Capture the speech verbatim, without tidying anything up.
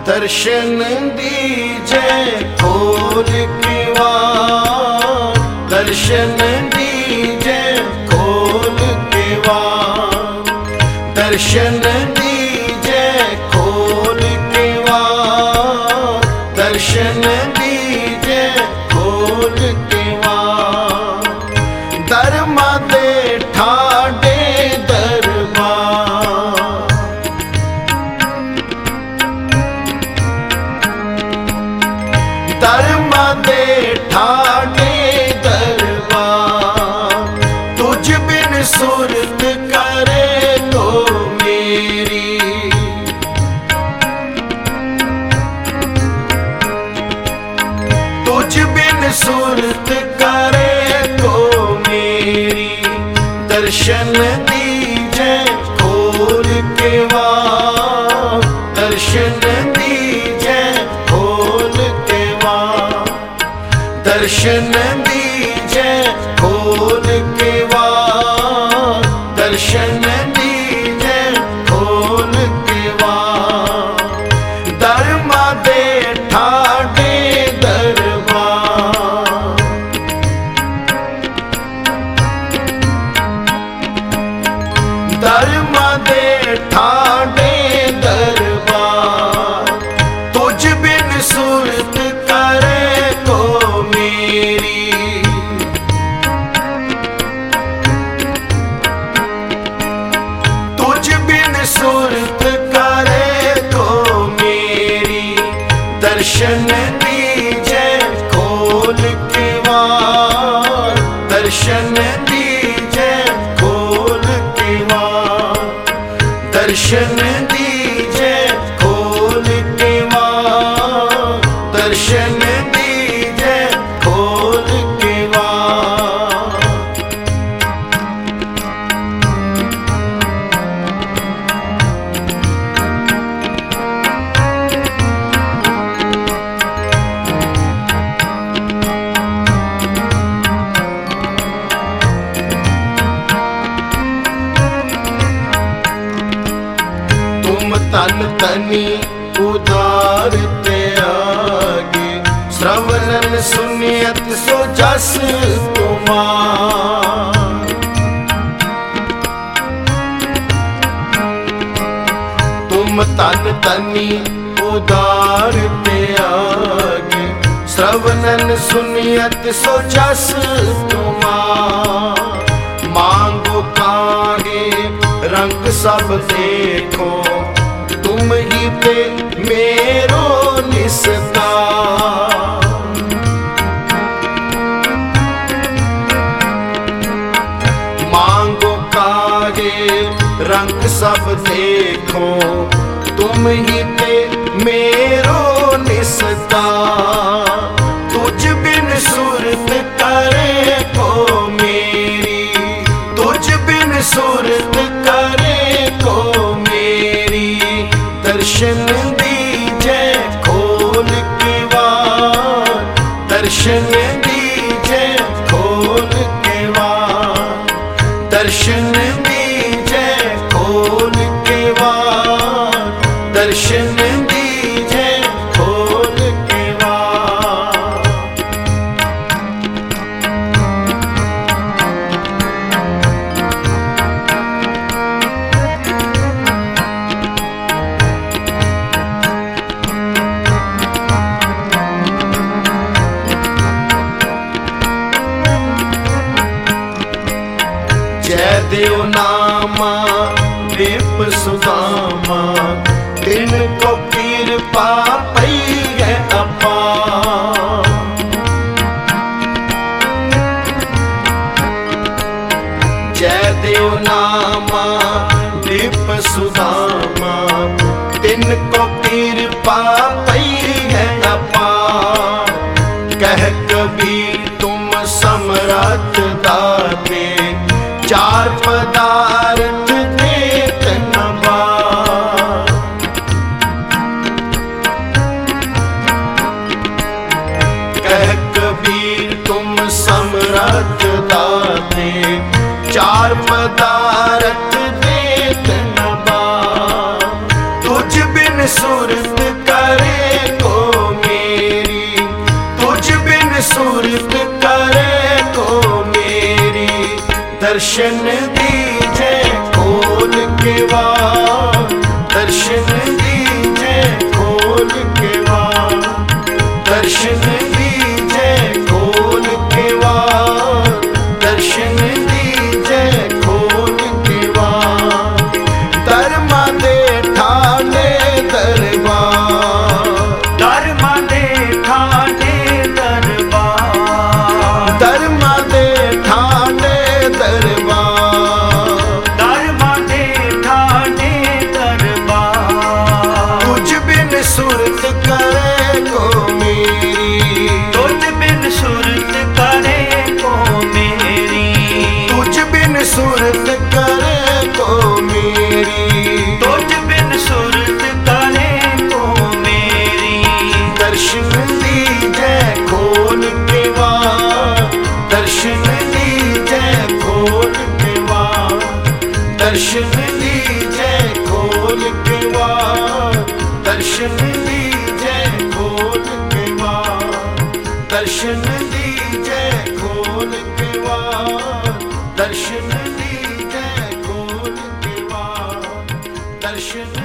दर्शन दीजे खोल के वार, दर्शन दीजे खोल के वार, दर्शन दीजे खोल के वार, दर्शन दीजे खोल के वार। दरमा दे ठाडे दरबार, दरमा दे ठाडे दरबार। तुझ बिन सुरत करे तो मेरी, तुझ बिन सुरत करे तो मेरी। दर्शन दीजे खोल के वार, दर्शन दीजे खोल के वार, दर्शन दीजे खोल के वार, दर्शन दीजे खोल के वार। दरमा दे ठाडे दरबार, दरमा दे ठाडे दरबार। तुझ बिन सुरत करे तो मेरी, तुझ बिन सुरत करे तो मेरी। दर्शन दीजे खोल के वार, दर्शन दीजे खोल के वार, दर्शन दीजे खोल के वार, दर्शन दीजे खोल के वार। तुम तन तनी उदार ते आगे, श्रवणन सुनियत सो जस तुमार। तुम तन तनी उदार ते आगे, श्रवणन सुनियत सो जस तुमार। मांगो काहे रंग सब देखो, तुम ही ते मेरो निस्तार। मांगो काहे रंग सब देखो, तुम ही ते मेरो निस्तार। तुझ बिन सुरत करे को मेरी, तुझ बिन सुरत करे को मेरी। दर्शन दीजे खोल के वार, दर्शन दीजे खोल के वार, दर्शन दीजे खोल के वार, दर्शन दीजे खोल के वार। जय देव नामा दीप सुदामा, दिन को कृपा पई है अपार। जय देव नामा दीप सुदामा, दिन को कृपा पई है अपार। कह कबीर तुम समरथ दाते, चार पदार्थ देत न बार। कह कबीर तुम समरथ दाते, चार पदार्थ देत न बार। तुझ बिन सुरत कर दीजे खोल के वार, दर्शन दीजे खोल के वार, दर्शन दीजे खोल के वार, दर्शन दीजे खोल के वार। धर्मा दे ठाणे दरबार, धर्मा दे ठाणे दरबार, धर्मा दे ठाणे दरबार, धर्मा दे ठाणे दरबार। तुझ बिन सुरत करे को मेरी, तुझ बिन सुरत करे को मेरी, तुझ बिन सुरत करे को मेरी, तुझ बिन सुरत करे को मेरी। दर्शन दीजे खोल के वार, दर्शन दीजे खोल के वार, दर्शन दीजे खोल के वार, दर्शन दीजे खोल के वार, दर्शन दीजे खोल के वार, दर्शन दीजे खोल के वार, दर्शन